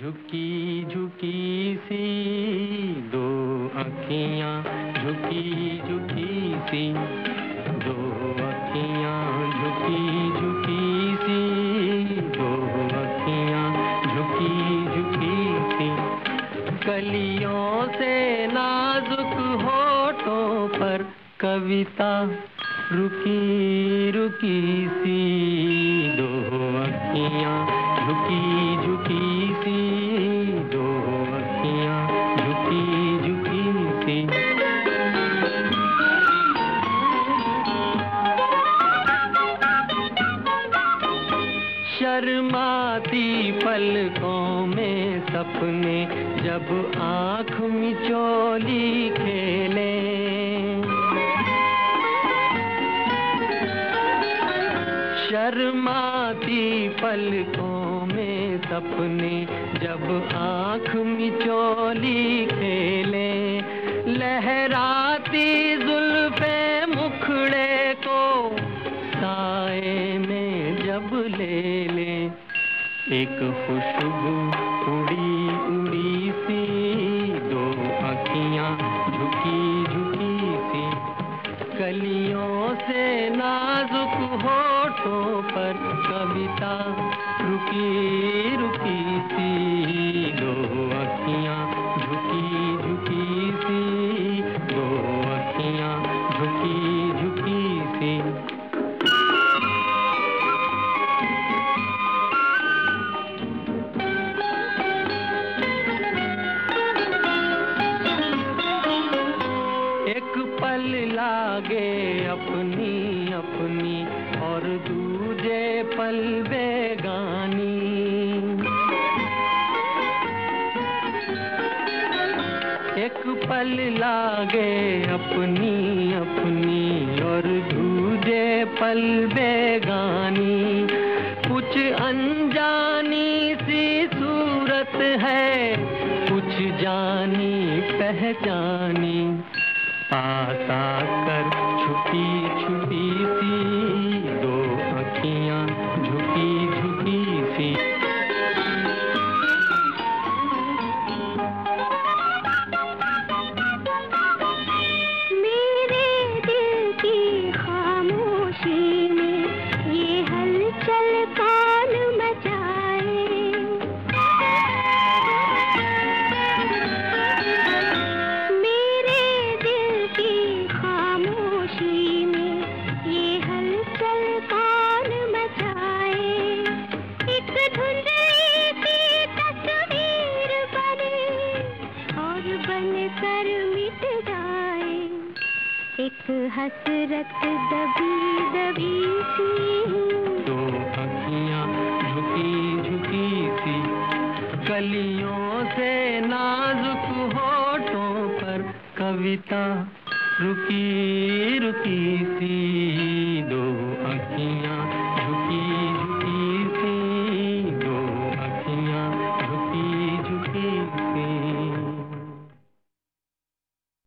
झुकी झुकी सी दो अखियाँ, झुकी झुकी सी दो अखियाँ, झुकी झुकी सी दो अखियाँ, झुकी झुकी सी। कलियों से नाजुक होठों पर कविता रुकी रुकी सी दो अखियाँ, झुकी झुकी सी दो अखियाँ, झुकी झुकी सी। शर्माती पलकों में सपने जब आँख मिचोली खेले, शर्माती पलकों में सपने जब आँख मिचोली खेले, लहराती जुल्फे मुखड़े को साए में जब ले ले, एक खुशबू उड़ी उड़ी सी दो अखियाँ, झुकी झुकी सी। कलियों से नाजुक होठों पर कविता रुकी रुकी सी दो अखियाँ, झुकी झुकी सी दो अखियाँ, झुकी झुकी सी। एक पल लागे अपनी अपनी और दूजे पल बेगानी, एक पल लागे अपनी अपनी और दूजे पल बेगानी। कुछ अनजानी सी सूरत है, कुछ जानी पहचानी, पास आकर छुपी छुपी सी दो अखियाँ, झुकी झुकी सी। मेरे दिल की खामोशी में ये हलचल कौन मचाए, कर मिट जाए एक हसरत दबी दबी सी दो अखियाँ झुकी झुकी सी। कलियों से नाजुक होठों पर कविता रुकी रुकी सी।